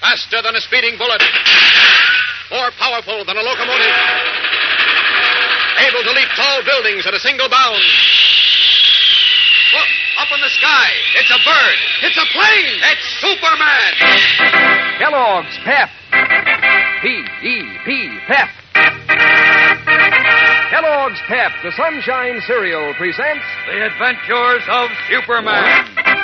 Faster than a speeding bullet. More powerful than a locomotive. Able to leap tall buildings at a single bound. Look, up in the sky. It's a bird. It's a plane. It's Superman. Kellogg's Pep. P-E-P, Pep. Kellogg's Pep, the Sunshine Cereal, presents The Adventures of Superman.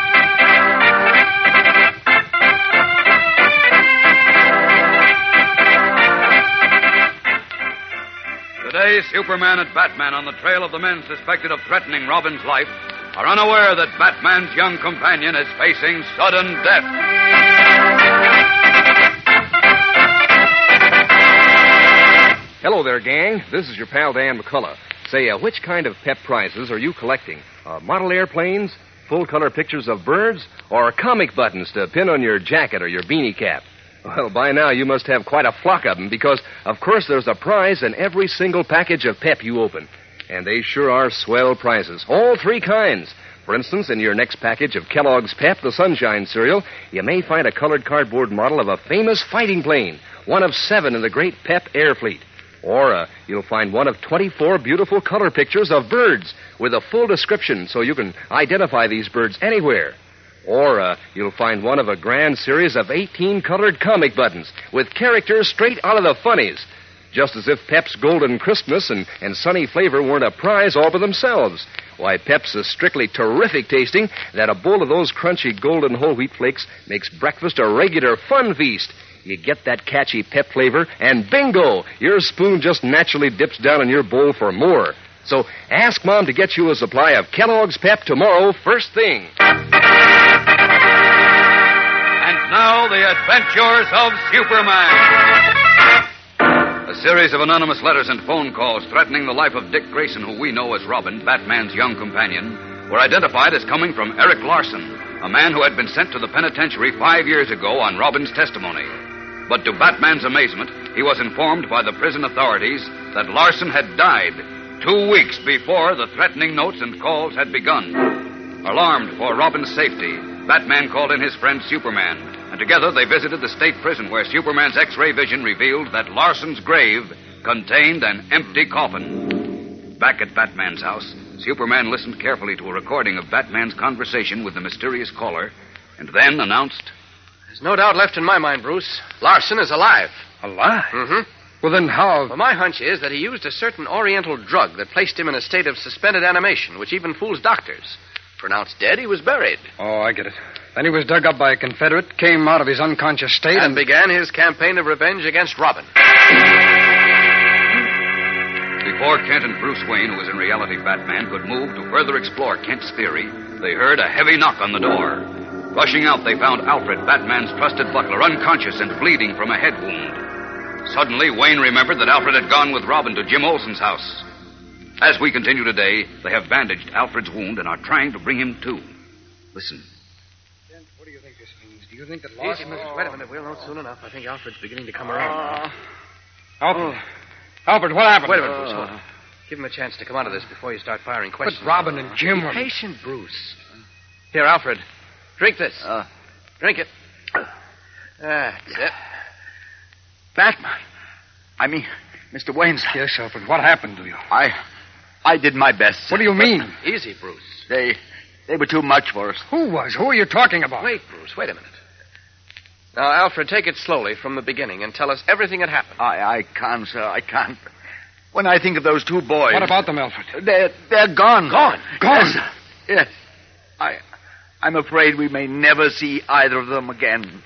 Today, Superman and Batman, on the trail of the men suspected of threatening Robin's life, are unaware that Batman's young companion is facing sudden death. Hello there, gang. This is your pal Dan McCullough. Say, which kind of Pep prizes are you collecting? Model airplanes, full-color pictures of birds, or comic buttons to pin on your jacket or your beanie cap? Well, by now you must have quite a flock of them because, of course, there's a prize in every single package of Pep you open. And they sure are swell prizes. All three kinds. For instance, in your next package of Kellogg's Pep, the Sunshine Cereal, you may find a colored cardboard model of a famous fighting plane, one of 7 in the great Pep Air Fleet. Or you'll find one of 24 beautiful color pictures of birds with a full description so you can identify these birds anywhere. Or you'll find one of a grand series of 18 colored comic buttons with characters straight out of the funnies. Just as if Pep's Golden Crispness and Sunny Flavor weren't a prize all by themselves. Why, Pep's is strictly terrific tasting that a bowl of those crunchy golden whole wheat flakes makes breakfast a regular fun feast. You get that catchy Pep flavor, and bingo! Your spoon just naturally dips down in your bowl for more. So ask Mom to get you a supply of Kellogg's Pep tomorrow, first thing. And now, the Adventures of Superman. A series of anonymous letters and phone calls threatening the life of Dick Grayson, who we know as Robin, Batman's young companion, were identified as coming from Eric Larson, a man who had been sent to the penitentiary 5 years ago on Robin's testimony. But to Batman's amazement, he was informed by the prison authorities that Larson had died 2 weeks before the threatening notes and calls had begun. Alarmed for Robin's safety, Batman called in his friend Superman, and together they visited the state prison where Superman's X-ray vision revealed that Larson's grave contained an empty coffin. Back at Batman's house, Superman listened carefully to a recording of Batman's conversation with the mysterious caller, and then announced, There's no doubt left in my mind, Bruce. Larson is alive. Alive? Mm-hmm. Well, then how... Well, my hunch is that he used a certain oriental drug that placed him in a state of suspended animation, which even fools doctors. Pronounced dead, he was buried. Oh, I get it. Then he was dug up by a Confederate, came out of his unconscious state, and began his campaign of revenge against Robin. Before Kent and Bruce Wayne, who was in reality Batman, could move to further explore Kent's theory, they heard a heavy knock on the door. Rushing out, they found Alfred, Batman's trusted butler, unconscious and bleeding from a head wound. Suddenly, Wayne remembered that Alfred had gone with Robin to Jim Olsen's house. As we continue today, they have bandaged Alfred's wound and are trying to bring him to. Listen. Kent, what do you think this means? Do you think that Larson... Wait a minute. We'll know soon enough. I think Alfred's beginning to come around. Alfred. Alfred, what happened? Wait a minute, Bruce. Hold on. Give him a chance to come out of this before you start firing questions. But Robin and Jim were... Patient, Bruce. Here, Alfred. Drink this. Drink it. That's it. Batman. I mean, Mr. Wayne's... Yes, Alfred. What happened to you? I did my best. What do you mean? Easy, Bruce. They were too much for us. Who was? Who are you talking about? Wait, Bruce. Wait a minute. Now, Alfred, take it slowly from the beginning and tell us everything that happened. I can't, sir. I can't. When I think of those two boys... What about them, Alfred? They're gone. Gone? Gone? Yes, sir. Yes. I'm afraid we may never see either of them again.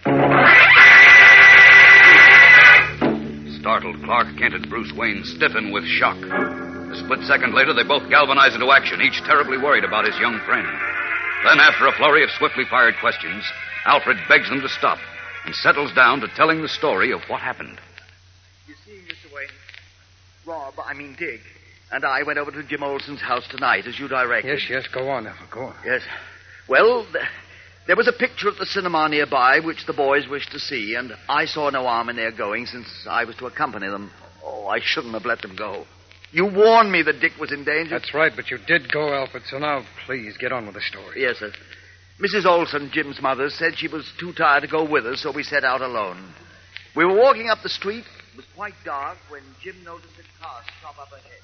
Startled, Clark Kent and Bruce Wayne stiffen with shock. A split second later, they both galvanize into action, each terribly worried about his young friend. Then, after a flurry of swiftly fired questions, Alfred begs them to stop and settles down to telling the story of what happened. You see, Mr. Wayne, Dick, and I went over to Jim Olsen's house tonight, as you directed. Yes, go on, Alfred, go on. Yes. Well, there was a picture at the cinema nearby which the boys wished to see, and I saw no harm in their going since I was to accompany them. Oh, I shouldn't have let them go. You warned me that Dick was in danger. That's right, but you did go, Alfred, so now please get on with the story. Yes, sir. Mrs. Olson, Jim's mother, said she was too tired to go with us, so we set out alone. We were walking up the street. It was quite dark when Jim noticed a car stop up ahead.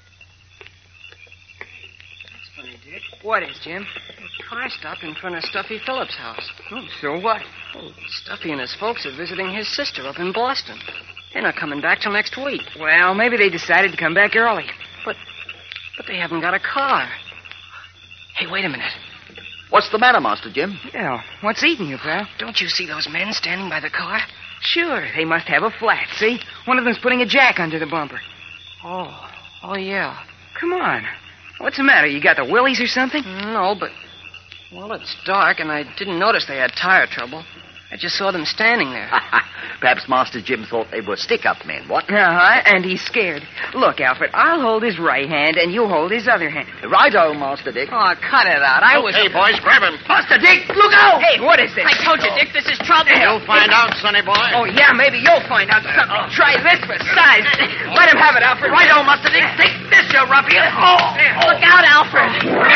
That's funny, Dick. What is, Jim? A car stopped in front of Stuffy Phillips' house. Oh, so what? Oh, Stuffy and his folks are visiting his sister up in Boston. They're not coming back till next week. Well, maybe they decided to come back early. But they haven't got a car. Hey, wait a minute. What's the matter, Master Jim? Yeah, what's eating you, pal? Don't you see those men standing by the car? Sure, they must have a flat, see? One of them's putting a jack under the bumper. Oh, yeah. Come on. What's the matter? You got the willies or something? No, but... Well, it's dark, and I didn't notice they had tire trouble. I just saw them standing there. Perhaps Master Jim thought they were stick-up men, what? Uh-huh, and he's scared. Look, Alfred, I'll hold his right hand, and you hold his other hand. Righto, Master Dick. Oh, cut it out. Hey, boys, grab him. Master Dick, look out! Hey, what is this? I told you, Dick, this is trouble. You'll find out, sonny boy. Oh, yeah, maybe you'll find out something. Try this for size. Let him have it, Alfred. Righto, Master Dick. Take this, you ruffian. Look out, Alfred.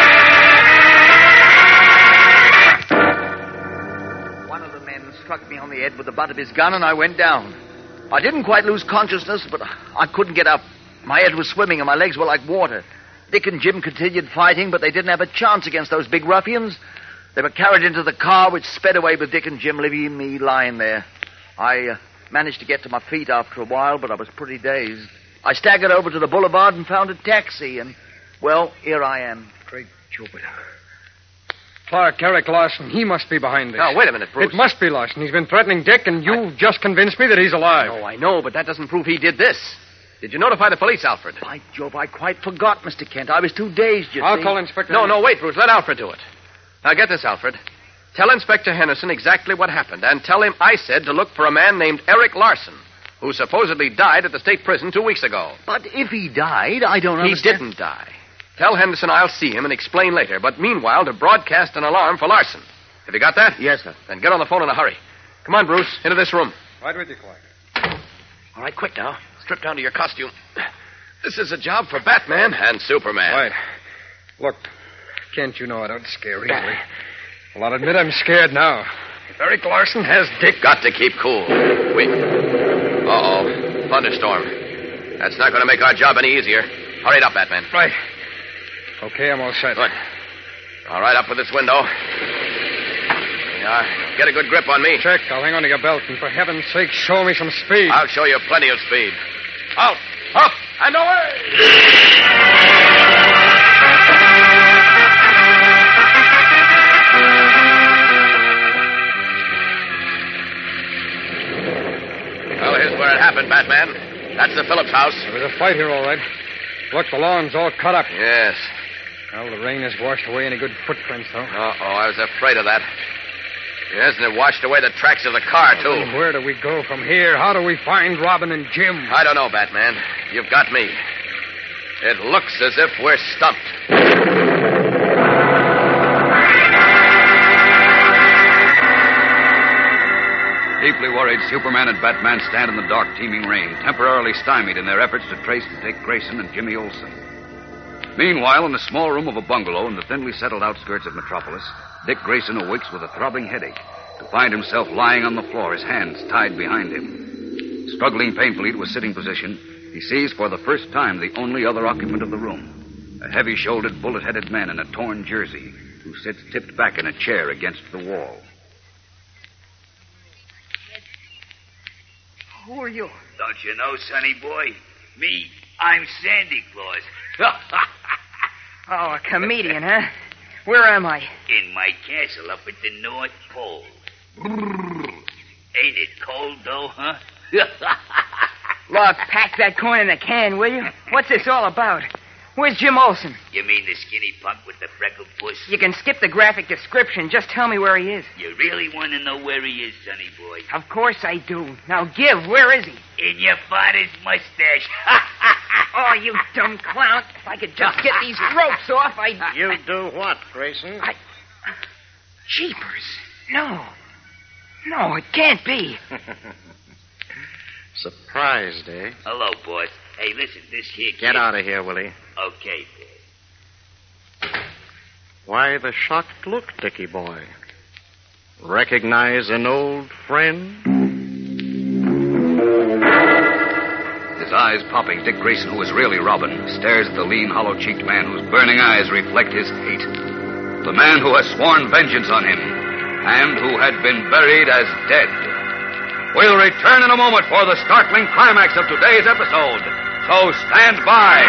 One of the men struck me on the head with the butt of his gun, and I went down. I didn't quite lose consciousness, but I couldn't get up. My head was swimming, and my legs were like water. Dick and Jim continued fighting, but they didn't have a chance against those big ruffians. They were carried into the car, which sped away with Dick and Jim leaving me lying there. I managed to get to my feet after a while, but I was pretty dazed. I staggered over to the boulevard and found a taxi, and, well, here I am. Great Jupiter. Clark, Eric Larson, he must be behind this. Now, wait a minute, Bruce. It must be Larson. He's been threatening Dick, and you've just convinced me that he's alive. Oh, I know, but that doesn't prove he did this. Did you notify the police, Alfred? By Jove, I quite forgot, Mr. Kent. I was too dazed, you I'll see. call Inspector. No, wait, Bruce. Let Alfred do it. Now, get this, Alfred. Tell Inspector Henderson exactly what happened, and tell him I said to look for a man named Eric Larson, who supposedly died at the state prison 2 weeks ago. But if he died, I don't He understand. didn't die. Tell Henderson I'll see him and explain later, but meanwhile to broadcast an alarm for Larson. Have you got that? Yes, sir. Then get on the phone in a hurry. Come on, Bruce, into this room. Right with you, Clark. All right, quick now. Strip down to your costume. This is a job for Batman and Superman. Right. Look, Kent, you know I don't scare easily. Well, I'll admit I'm scared now. If Eric Larson has Dick... Got to keep cool. Uh-oh. Thunderstorm. That's not going to make our job any easier. Hurry it up, Batman. Right. Okay, I'm all set. Good. All right, up with this window. Yeah, get a good grip on me. Check. I'll hang on to your belt, and for heaven's sake, show me some speed. I'll show you plenty of speed. Out, up, and away! Well, here's where it happened, Batman. That's the Phillips house. There was a fight here, all right. Look, the lawn's all cut up. Yes. Well, the rain has washed away any good footprints, though. Uh-oh, I was afraid of that. Yes, and it washed away the tracks of the car, too. Well, where do we go from here? How do we find Robin and Jim? I don't know, Batman. You've got me. It looks as if we're stumped. Deeply worried, Superman and Batman stand in the dark, teeming rain, temporarily stymied in their efforts to trace Dick Grayson and Jimmy Olsen. Meanwhile, in the small room of a bungalow in the thinly settled outskirts of Metropolis, Dick Grayson awakes with a throbbing headache to find himself lying on the floor, his hands tied behind him. Struggling painfully to a sitting position, he sees for the first time the only other occupant of the room, a heavy-shouldered, bullet-headed man in a torn jersey who sits tipped back in a chair against the wall. Who are you? Don't you know, sonny boy? Me, I'm Sandy Claus. Oh, a comedian, huh? Where am I? In my castle up at the North Pole. Ain't it cold, though, huh? Look, pack that coin in a can, will you? What's this all about? Where's Jim Olsen? You mean the skinny punk with the freckled puss? You can skip the graphic description. Just tell me where he is. You really want to know where he is, sonny boy? Of course I do. Now give. Where is he? In your father's mustache. Oh, you dumb clown. If I could just get these ropes off, I'd... You do what, Grayson? Jeepers. No. No, it can't be. Surprised, eh? Hello, boss. Hey, listen, this here kid... Get out of here, Willie. Okay, boss. Why the shocked look, Dickie boy? Recognize an old friend? His eyes popping, Dick Grayson, who is really Robin, stares at the lean, hollow-cheeked man whose burning eyes reflect his hate. The man who has sworn vengeance on him and who had been buried as dead. We'll return in a moment for the startling climax of today's episode. So stand by.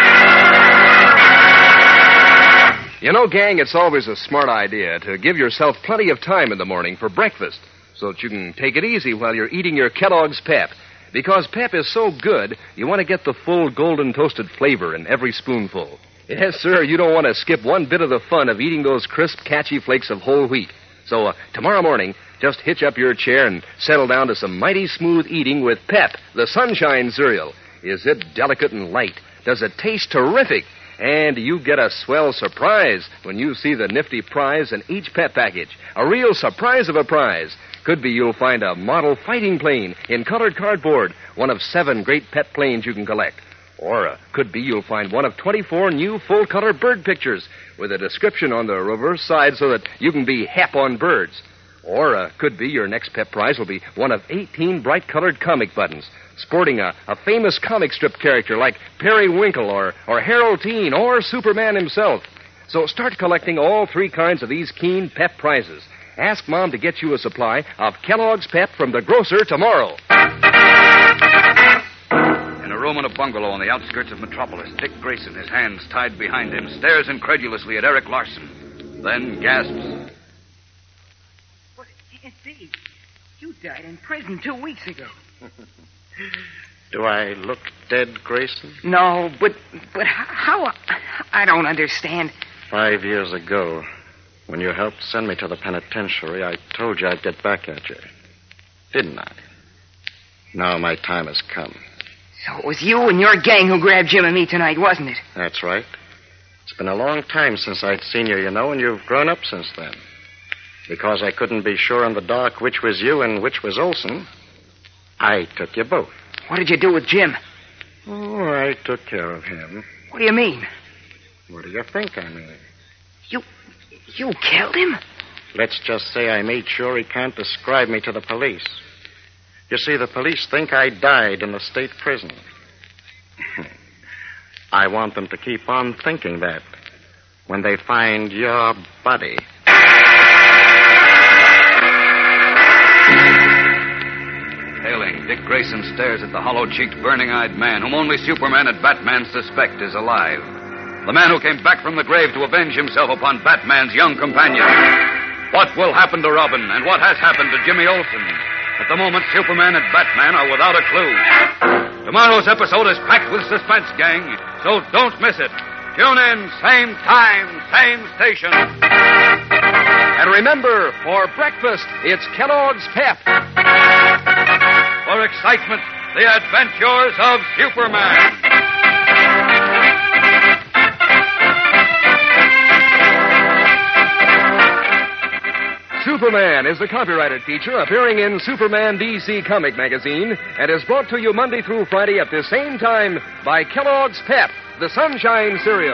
You know, gang, it's always a smart idea to give yourself plenty of time in the morning for breakfast so that you can take it easy while you're eating your Kellogg's Pep. Because Pep is so good, you want to get the full golden toasted flavor in every spoonful. Yes, sir, you don't want to skip one bit of the fun of eating those crisp, catchy flakes of whole wheat. So tomorrow morning, just hitch up your chair and settle down to some mighty smooth eating with Pep, the Sunshine cereal. Is it delicate and light? Does it taste terrific? And you get a swell surprise when you see the nifty prize in each Pep package. A real surprise of a prize. Could be you'll find a model fighting plane in colored cardboard, one of 7 great pet planes you can collect. Or could be you'll find one of 24 new full-color bird pictures with a description on the reverse side so that you can be hep on birds. Or could be your next pet prize will be one of 18 bright-colored comic buttons sporting a famous comic strip character like Periwinkle or Harold Teen or Superman himself. So start collecting all 3 kinds of these keen pep prizes. Ask Mom to get you a supply of Kellogg's Pep from the grocer tomorrow. In a room in a bungalow on the outskirts of Metropolis, Dick Grayson, his hands tied behind him, stares incredulously at Eric Larson. Then gasps. What can't be. You died in prison 2 weeks ago. Do I look dead, Grayson? No, but how? I don't understand. 5 years ago, when you helped send me to the penitentiary, I told you I'd get back at you. Didn't I? Now my time has come. So it was you and your gang who grabbed Jim and me tonight, wasn't it? That's right. It's been a long time since I'd seen you, you know, and you've grown up since then. Because I couldn't be sure in the dark which was you and which was Olson, I took you both. What did you do with Jim? Oh, I took care of him. What do you mean? What do you think I mean? You killed him? Let's just say I made sure he can't describe me to the police. You see, the police think I died in the state prison. I want them to keep on thinking that when they find your body. Hailing, Dick Grayson stares at the hollow-cheeked, burning-eyed man whom only Superman and Batman suspect is alive. The man who came back from the grave to avenge himself upon Batman's young companion. What will happen to Robin, and what has happened to Jimmy Olsen? At the moment, Superman and Batman are without a clue. Tomorrow's episode is packed with suspense, gang, so don't miss it. Tune in, same time, same station. And remember, for breakfast, it's Kellogg's Pep. For excitement, the adventures of Superman. Superman is the copyrighted feature appearing in Superman DC Comic Magazine and is brought to you Monday through Friday at the same time by Kellogg's Pep, the Sunshine cereal.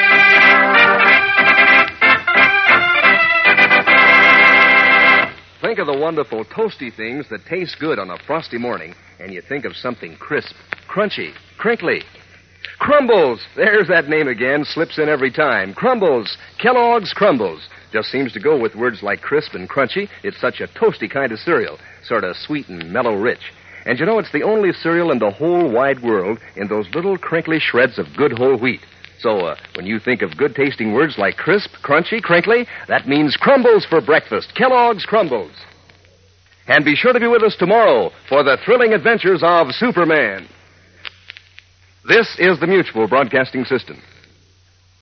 Think of the wonderful toasty things that taste good on a frosty morning, and you think of something crisp, crunchy, crinkly. Crumbles! There's that name again, slips in every time. Crumbles, Kellogg's Crumbles. Just seems to go with words like crisp and crunchy. It's such a toasty kind of cereal, sort of sweet and mellow rich. And you know, it's the only cereal in the whole wide world in those little crinkly shreds of good whole wheat. So when you think of good-tasting words like crisp, crunchy, crinkly, that means Crumbles for breakfast. Kellogg's Crumbles. And be sure to be with us tomorrow for the thrilling adventures of Superman. This is the Mutual Broadcasting System.